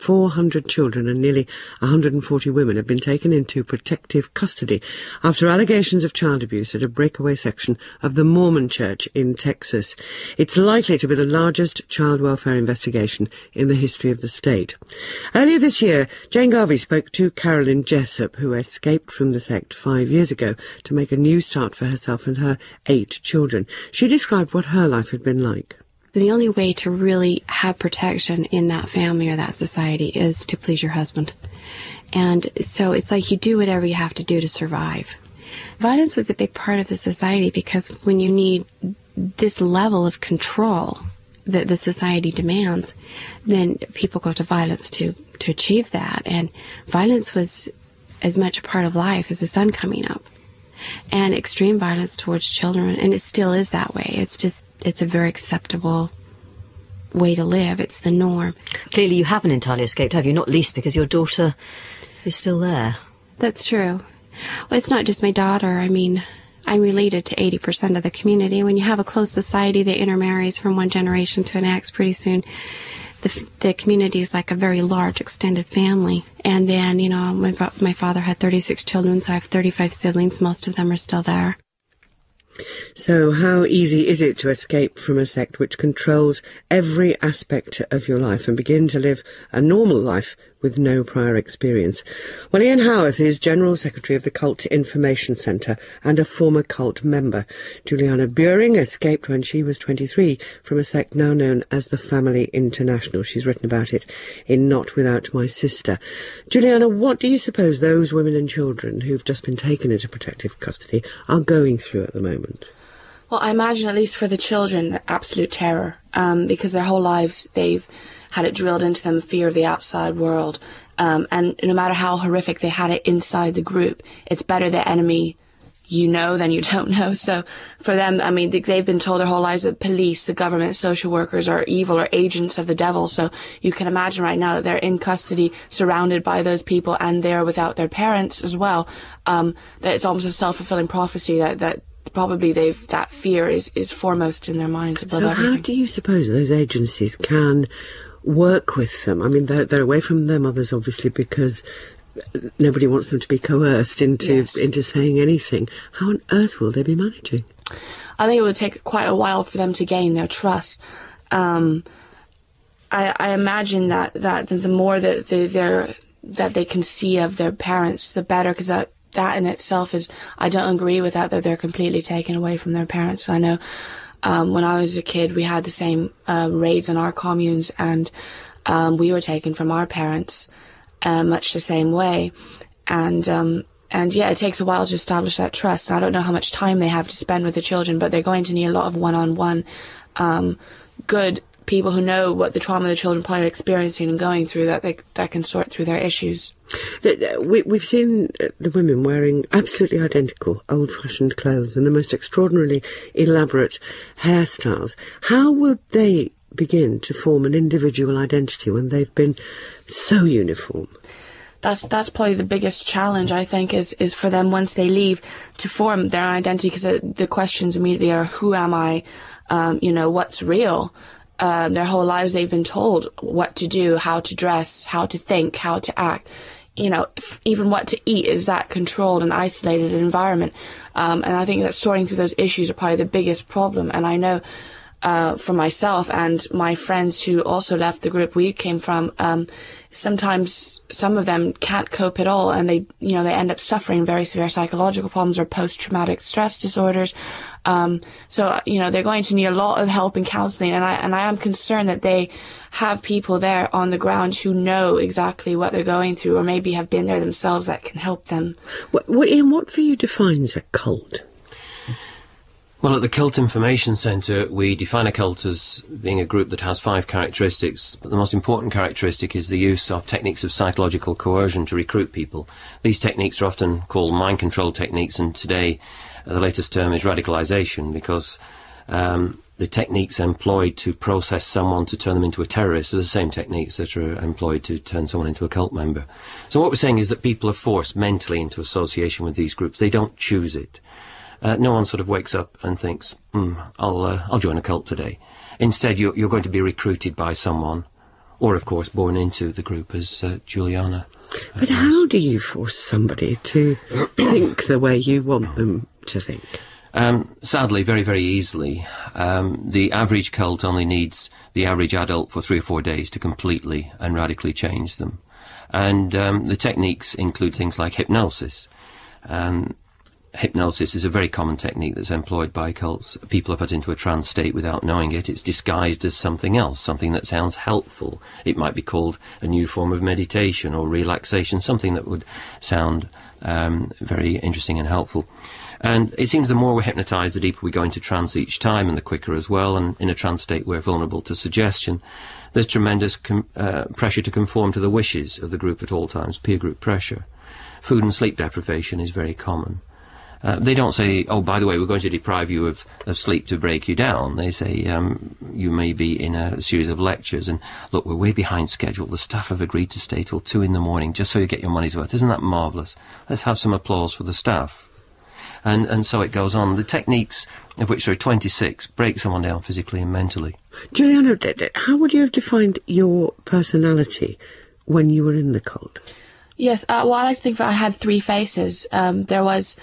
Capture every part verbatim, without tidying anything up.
four hundred children and nearly one hundred forty women have been taken into protective custody after allegations of child abuse at a breakaway section of the Mormon Church in Texas. It's likely to be the largest child welfare investigation in the history of the state. Earlier this year, Jane Garvey spoke to Carolyn Jessup, who escaped from the sect five years ago to make a new start for herself and her eight children. She described what her life had been like. The only way to really have protection in that family or that society is to please your husband. And so it's like you do whatever you have to do to survive. Violence was a big part of the society because when you need this level of control that the society demands, then people go to violence to, to achieve that. And violence was as much a part of life as the sun coming up. And extreme violence towards children, and it still is that way. It's just, it's a very acceptable way to live. It's the norm. Clearly you haven't entirely escaped, have you? Not least because your daughter is still there. That's true. Well, it's not just my daughter. I mean, I'm related to eighty percent of the community. When you have a close society that intermarries from one generation to the next, pretty soon the, the community is like a very large extended family. And then, you know, my, my father had thirty-six children, so I have thirty-five siblings. Most of them are still there. So how easy is it to escape from a sect which controls every aspect of your life and begin to live a normal life with no prior experience? Well, Ian Howarth is General Secretary of the Cult Information Centre and a former cult member. Juliana Buring escaped when she was twenty-three from a sect now known as the Family International. She's written about it in Not Without My Sister. Juliana, what do you suppose those women and children who've just been taken into protective custody are going through at the moment? Well, I imagine, at least for the children, absolute terror, um, because their whole lives they've had it drilled into them, fear of the outside world. Um, and no matter how horrific they had it inside the group, it's better the enemy you know than you don't know. So for them, I mean, they've been told their whole lives that police, the government, social workers are evil or agents of the devil. So you can imagine right now that they're in custody, surrounded by those people, and they're without their parents as well. Um, that it's almost a self-fulfilling prophecy that, that probably they've that fear is, is foremost in their minds above so everything. How do you suppose those agencies can work with them? I mean, they're, they're away from their mothers, obviously, because nobody wants them to be coerced into yes. into saying anything. How on earth will they be managing? I think it would take quite a while for them to gain their trust. Um, I, I imagine that, that the more that they, they're, that they can see of their parents, the better, because that, that in itself is, I don't agree with that, that they're completely taken away from their parents. I know um, when I was a kid, we had the same uh, raids on our communes, and um, we were taken from our parents uh, much the same way. And um, and yeah, it takes a while to establish that trust. And I don't know how much time they have to spend with the children, but they're going to need a lot of one-on-one um, good people who know what the trauma the children probably are experiencing and going through, that they that can sort through their issues. We, we've seen the women wearing absolutely identical old-fashioned clothes and the most extraordinarily elaborate hairstyles. How will they begin to form an individual identity when they've been so uniform? That's that's probably the biggest challenge, I think, is, is for them once they leave to form their identity, because the questions immediately are, who am I? Um, you know, what's real? Uh, their whole lives they've been told what to do, how to dress, how to think, how to act. You know, even what to eat is that controlled and isolated environment. Um, and I think that sorting through those issues are probably the biggest problem. And I know uh, for myself and my friends who also left the group we came from, um, sometimes some of them can't cope at all, and they, you know, they end up suffering very severe psychological problems or post-traumatic stress disorders. Um, so, you know, they're going to need a lot of help and counselling, and I and I am concerned that they have people there on the ground who know exactly what they're going through, or maybe have been there themselves, that can help them. What, what, Ian, what for you defines a cult? Well, at the Cult Information Centre, we define a cult as being a group that has five characteristics, but the most important characteristic is the use of techniques of psychological coercion to recruit people. These techniques are often called mind control techniques, and today uh, the latest term is radicalisation, because um, the techniques employed to process someone to turn them into a terrorist are the same techniques that are employed to turn someone into a cult member. So what we're saying is that people are forced mentally into association with these groups. They don't choose it. Uh, no one sort of wakes up and thinks, mm, I'll, uh, I'll join a cult today. Instead, you're, you're going to be recruited by someone, or of course born into the group as uh, Juliana. But how do you force somebody to think the way you want them to think? Um, sadly, very, very easily. Um, the average cult only needs the average adult for three or four days to completely and radically change them. And um, the techniques include things like hypnosis. Um, hypnosis is a very common technique that's employed by cults. People are put into a trance state without knowing it. It's disguised as something else, something that sounds helpful. It might be called a new form of meditation or relaxation, something that would sound um, very interesting and helpful. And it seems the more we're hypnotised, the deeper we go into trance each time, and the quicker as well. And in a trance state, we're vulnerable to suggestion. There's tremendous com- uh, pressure to conform to the wishes of the group at all times, peer group pressure. Food and sleep deprivation is very common. Uh, they don't say, oh, by the way, we're going to deprive you of, of sleep to break you down. They say, um, you may be in a series of lectures, and look, we're way behind schedule. The staff have agreed to stay till two in the morning just so you get your money's worth. Isn't that marvellous? Let's have some applause for the staff. And and so it goes on. The techniques, of which there are twenty-six, break someone down physically and mentally. Juliana, how would you have defined your personality when you were in the cult? Yes, uh, well, I like to think that I had three faces. Um, there was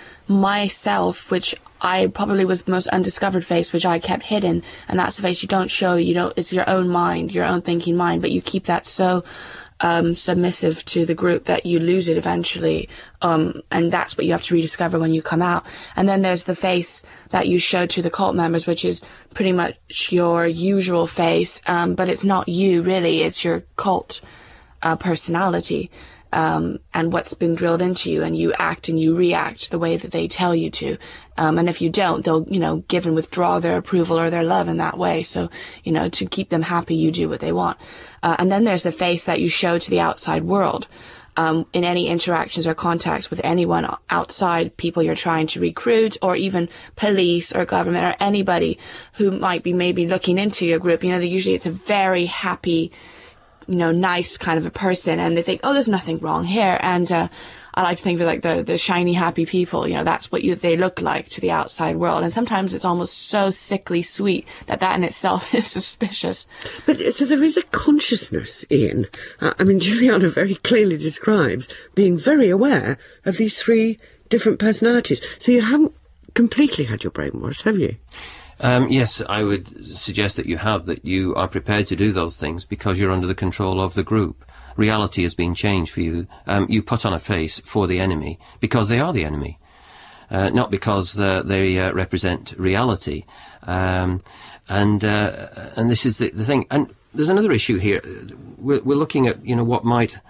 myself, which I probably was the most undiscovered face, which I kept hidden, and that's the face you don't show. You don't. It's your own mind, your own thinking mind, but you keep that so um, submissive to the group that you lose it eventually, um, and that's what you have to rediscover when you come out. And then there's the face that you show to the cult members, which is pretty much your usual face, um, but it's not you really. It's your cult uh, personality. Um, and what's been drilled into you, and you act and you react the way that they tell you to. Um, and if you don't, they'll, you know, give and withdraw their approval or their love in that way. So, you know, to keep them happy, you do what they want. Uh, and then there's the face that you show to the outside world. Um, in any interactions or contacts with anyone outside, people you're trying to recruit, or even police or government or anybody who might be maybe looking into your group, you know, they usually it's a very happy, you know, nice kind of a person, and they think, oh, there's nothing wrong here. And uh, I like to think of like the, the shiny, happy people, you know, that's what you, they look like to the outside world. And sometimes it's almost so sickly sweet that that in itself is suspicious. But so there is a consciousness, Ian. Uh, I mean, Juliana very clearly describes being very aware of these three different personalities. So you haven't completely had your brain washed, have you? Um, yes, I would suggest that you have, that you are prepared to do those things because you're under the control of the group. Reality has been changed for you. Um, you put on a face for the enemy because they are the enemy, uh, not because uh, they uh, represent reality. Um, and uh, and this is the, the thing. And there's another issue here. We're, we're looking at, you know, what might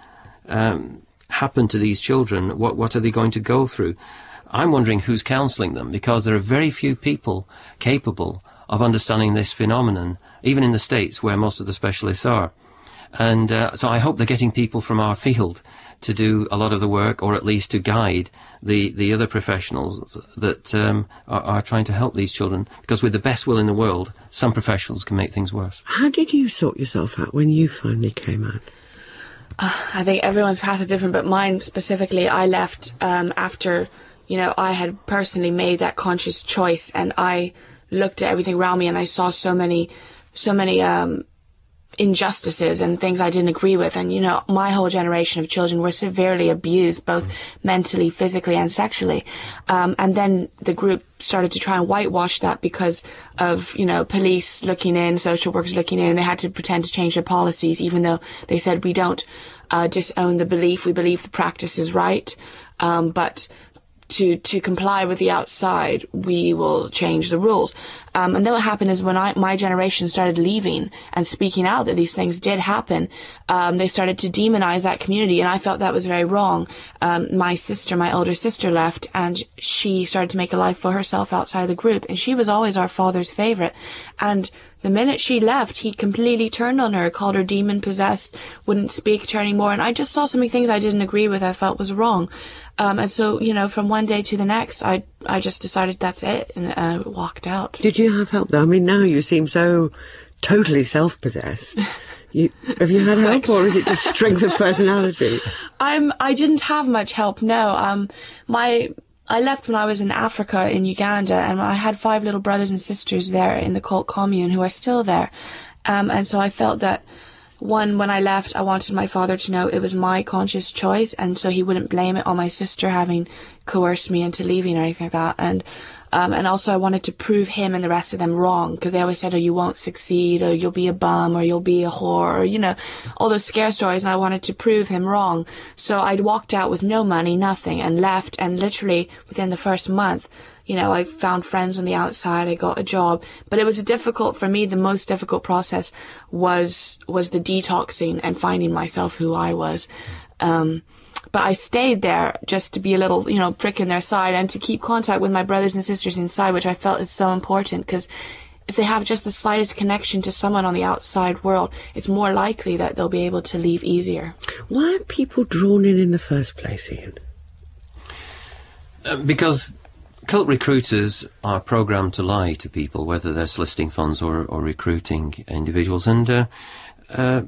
um, happen to these children. What what are they going to go through? I'm wondering who's counselling them, because there are very few people capable of understanding this phenomenon, even in the States where most of the specialists are. And uh, so I hope they're getting people from our field to do a lot of the work, or at least to guide the, the other professionals that um, are, are trying to help these children, because with the best will in the world, some professionals can make things worse. How did you sort yourself out when you finally came out? Uh, I think everyone's path is different, but mine specifically, I left um, after... You know, I had personally made that conscious choice, and I looked at everything around me, and I saw so many, so many um, injustices and things I didn't agree with. And, you know, my whole generation of children were severely abused, both mentally, physically, and sexually. Um, and then the group started to try and whitewash that because of, you know, police looking in, social workers looking in, and they had to pretend to change their policies, even though they said, we don't uh, disown the belief, we believe the practice is right. Um, but... To, to comply with the outside, we will change the rules. Um, and then what happened is when I, my generation started leaving and speaking out that these things did happen, um, they started to demonize that community, and I felt that was very wrong. Um, my sister, my older sister, left, and she started to make a life for herself outside the group, and she was always our father's favorite. And the minute she left, he completely turned on her, called her demon-possessed, wouldn't speak to her anymore, and I just saw so many things I didn't agree with, I felt was wrong. Um, and so, you know, from one day to the next, I I just decided that's it, and I walked out. Did you have help, though? I mean, now you seem so totally self-possessed. You, have you had help, or is it just strength of personality? I'm, I didn't have much help, no. Um, my... I left when I was in Africa, in Uganda, and I had five little brothers and sisters there in the cult commune who are still there. Um, and so I felt that one, when I left, I wanted my father to know it was my conscious choice, and so he wouldn't blame it on my sister having coerced me into leaving or anything like that. And um, and also I wanted to prove him and the rest of them wrong, because they always said, oh, you won't succeed, or you'll be a bum, or you'll be a whore, or, you know, all those scare stories, and I wanted to prove him wrong. So I'd walked out with no money, nothing, and left, and literally within the first month, you know, I found friends on the outside, I got a job. But it was difficult for me. The most difficult process was was the detoxing and finding myself, who I was. Um, but I stayed there just to be a little, you know, prick in their side, and to keep contact with my brothers and sisters inside, which I felt is so important, because if they have just the slightest connection to someone on the outside world, it's more likely that they'll be able to leave easier. Why are people drawn in in the first place, Ian? Uh, because cult recruiters are programmed to lie to people, whether they're soliciting funds or, or recruiting individuals. And uh, uh,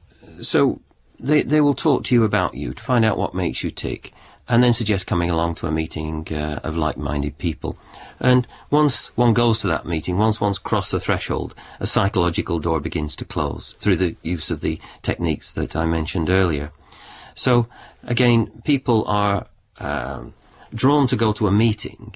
so they, they will talk to you about you to find out what makes you tick, and then suggest coming along to a meeting uh, of like-minded people. And once one goes to that meeting, once one's crossed the threshold, a psychological door begins to close through the use of the techniques that I mentioned earlier. So, again, people are um, drawn to go to a meeting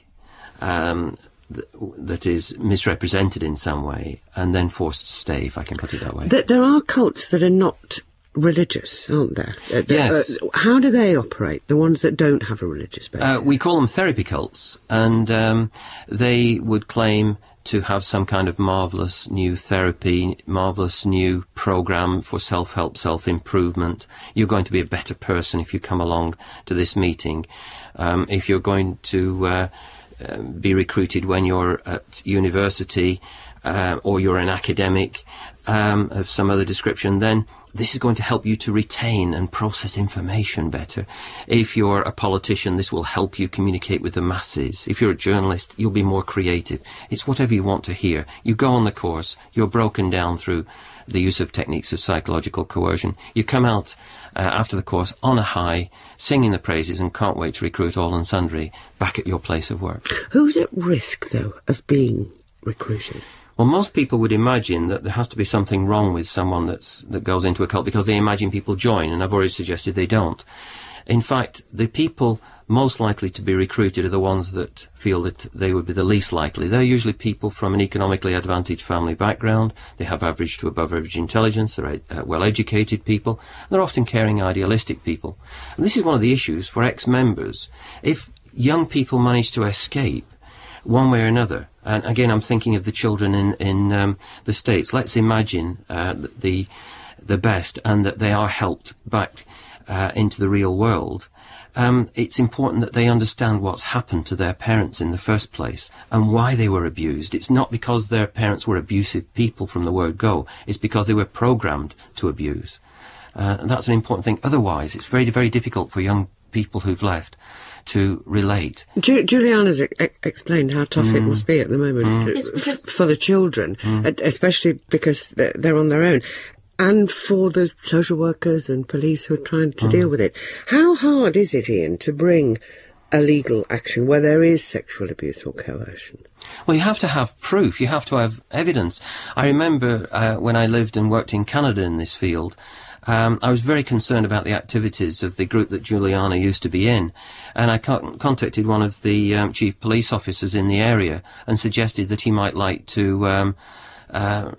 um, th- that is misrepresented in some way, and then forced to stay, if I can put it that way. There are cults that are not religious, aren't there? Uh, Yes. Uh, how do they operate, the ones that don't have a religious basis? Uh, we call them therapy cults, and um, they would claim to have some kind of marvellous new therapy, marvellous new program for self-help, self-improvement. You're going to be a better person if you come along to this meeting. Um, if you're going to uh, uh, be recruited when you're at university, uh, or you're an academic um, of some other description, then this is going to help you to retain and process information better. If you're a politician, this will help you communicate with the masses. If you're a journalist, you'll be more creative. It's whatever you want to hear. You go on the course, you're broken down through the use of techniques of psychological coercion. You come out uh, after the course on a high, singing the praises, and can't wait to recruit all and sundry back at your place of work. Who's at risk, though, of being recruited? Well, most people would imagine that there has to be something wrong with someone that's that goes into a cult, because they imagine people join, and I've already suggested they don't. In fact, the people most likely to be recruited are the ones that feel that they would be the least likely. They're usually people from an economically advantaged family background. They have average to above average intelligence. They're uh, well-educated people. They're often caring, idealistic people. And this is one of the issues for ex-members. If young people manage to escape one way or another, and again, I'm thinking of the children in in um, the States. Let's imagine uh, the the best, and that they are helped back uh, into the real world. Um, it's important that they understand what's happened to their parents in the first place and why they were abused. It's not because their parents were abusive people from the word go. It's because they were programmed to abuse. Uh, and that's an important thing. Otherwise, it's very, very difficult for young people who've left to relate. Ju- Juliana's e- explained how tough Mm. it must be at the moment Mm. f- It's because- for the children, Mm. especially because they're, they're on their own, and for the social workers and police who are trying to Mm. deal with it. How hard is it, Ian, to bring a legal action where there is sexual abuse or coercion? Well, you have to have proof. You have to have evidence. I remember uh, when I lived and worked in Canada in this field, Um, I was very concerned about the activities of the group that Juliana used to be in, and I con- contacted one of the um, chief police officers in the area and suggested that he might like to um, uh,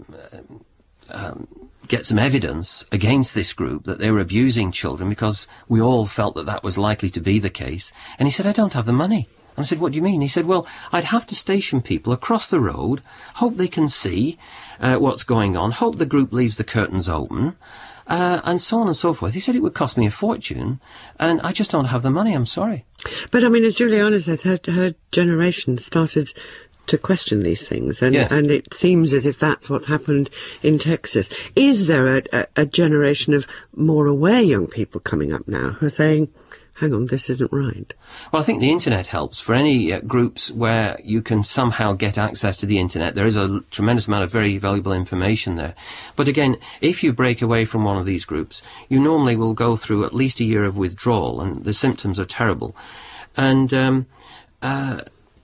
um, get some evidence against this group, that they were abusing children, because we all felt that that was likely to be the case. And he said, I don't have the money. And I said, what do you mean? He said, well, I'd have to station people across the road, hope they can see uh, what's going on, hope the group leaves the curtains open, Uh, and so on and so forth. He said it would cost me a fortune, and I just don't have the money, I'm sorry. But, I mean, as Juliana says, her, her generation started to question these things, and, Yes. and it seems as if that's what's happened in Texas. Is there a, a, a generation of more aware young people coming up now who are saying, hang on, this isn't right? Well, I think the internet helps. For any uh, groups where you can somehow get access to the internet, there is a l- tremendous amount of very valuable information there. But again, if you break away from one of these groups, you normally will go through at least a year of withdrawal, and the symptoms are terrible. And um, uh,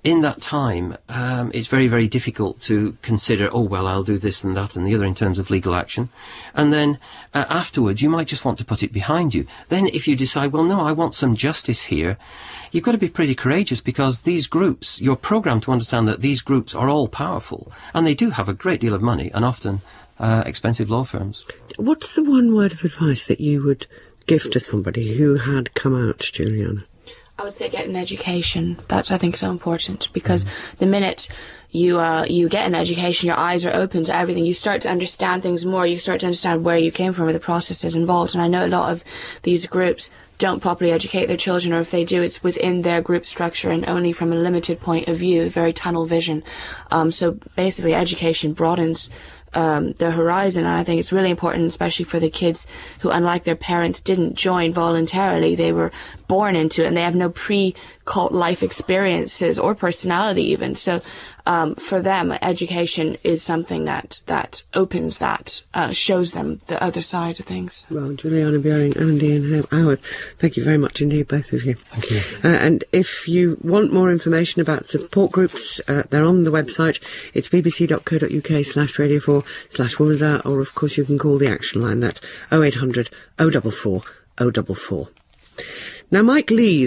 in that time, um, it's very, very difficult to consider, oh, well, I'll do this and that and the other in terms of legal action. And then uh, afterwards, you might just want to put it behind you. Then if you decide, well, no, I want some justice here, you've got to be pretty courageous, because these groups, you're programmed to understand that these groups are all powerful, and they do have a great deal of money and often uh, expensive law firms. What's the one word of advice that you would give to somebody who had come out, Juliana? I would say get an education. That's, I think, so important, because the minute you uh, you get an education, your eyes are open to everything. You start to understand things more. You start to understand where you came from, where the process is involved. And I know a lot of these groups don't properly educate their children, or if they do, it's within their group structure and only from a limited point of view, very tunnel vision. Um, so basically, education broadens Um, the horizon, and I think it's really important, especially for the kids who, unlike their parents, didn't join voluntarily. They were born into it, and they have no pre-cult life experiences or personality even. So um, for them, education is something that, that opens that, uh, shows them the other side of things. Well, Juliana Bering and Ian Howard, thank you very much indeed, both of you. Thank you. Uh, and if you want more information about support groups, uh, they're on the website. It's bbc.co.uk slash radio four slash women's hour, or of course you can call the action line. That's oh eight hundred oh four four oh four four. Now, Mike Lees